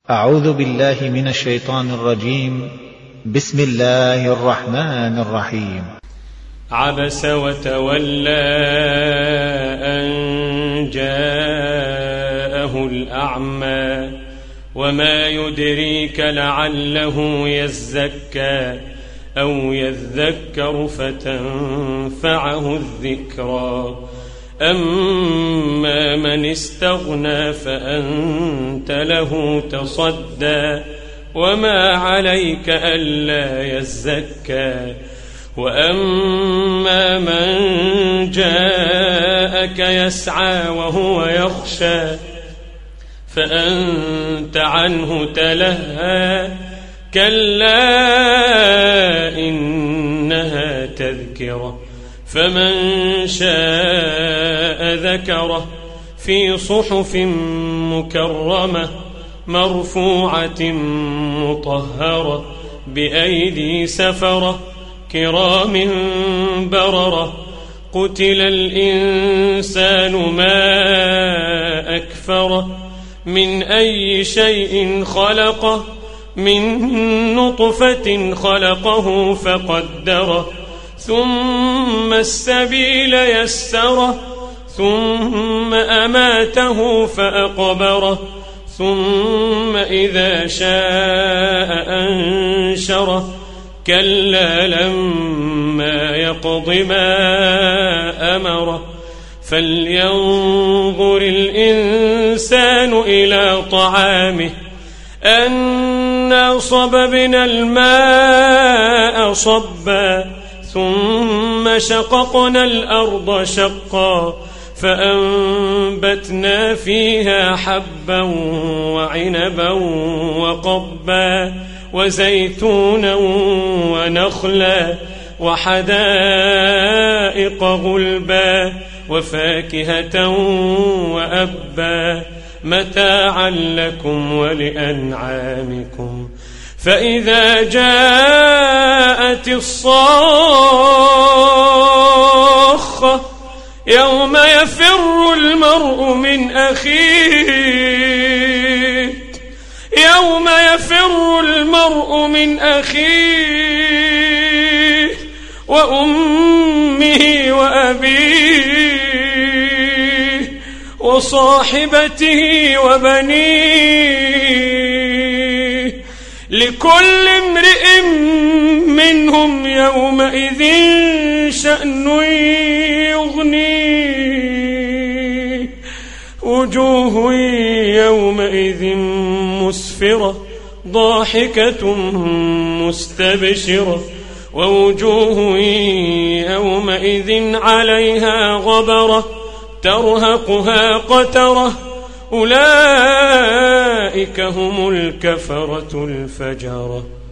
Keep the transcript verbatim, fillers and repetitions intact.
أعوذ بالله من الشيطان الرجيم. بسم الله الرحمن الرحيم. عبس وتولى أن جاءه الأعمى وما يدريك لعله يزكى أو يذكر فتنفعه الذكرى أما من استغنى فأنت له تصدى وما عليك ألا يزكى وأما من جاءك يسعى وهو يخشى فأنت عنه تلهى كلا إنها تذكرة فمن شاء ذكره في صحف مكرمة مرفوعة مطهرة بأيدي سفرة كرام بررة قتل الإنسان ما أكفره من أي شيء خلقه من نطفة خلقه فقدره ثم السبيل يسره ثم أماته فأقبره ثم إذا شاء أنشره كلا لما يقض ما أمره فلينظر الإنسان إلى طعامه أنا صببنا الماء صبا ثم شققنا الأرض شقا فأنبتنا فيها حبا وعنبا وقضبا وزيتونا ونخلا وحدائق غلبا وفاكهة وأبا متاعا لكم ولأنعامكم فإذا جاءت الصاخة يوم يفر المرء من أخيه يوم يفر المرء من أخيه وأمه وأبيه وصاحبته وبنيه لكل امرئ منهم يومئذ شأن يغنيه وجوه يومئذ مسفرة ضاحكة مستبشرة ووجوه يومئذ عليها غبرة ترهقها قترة أولئك هم الكفرة الفجرة.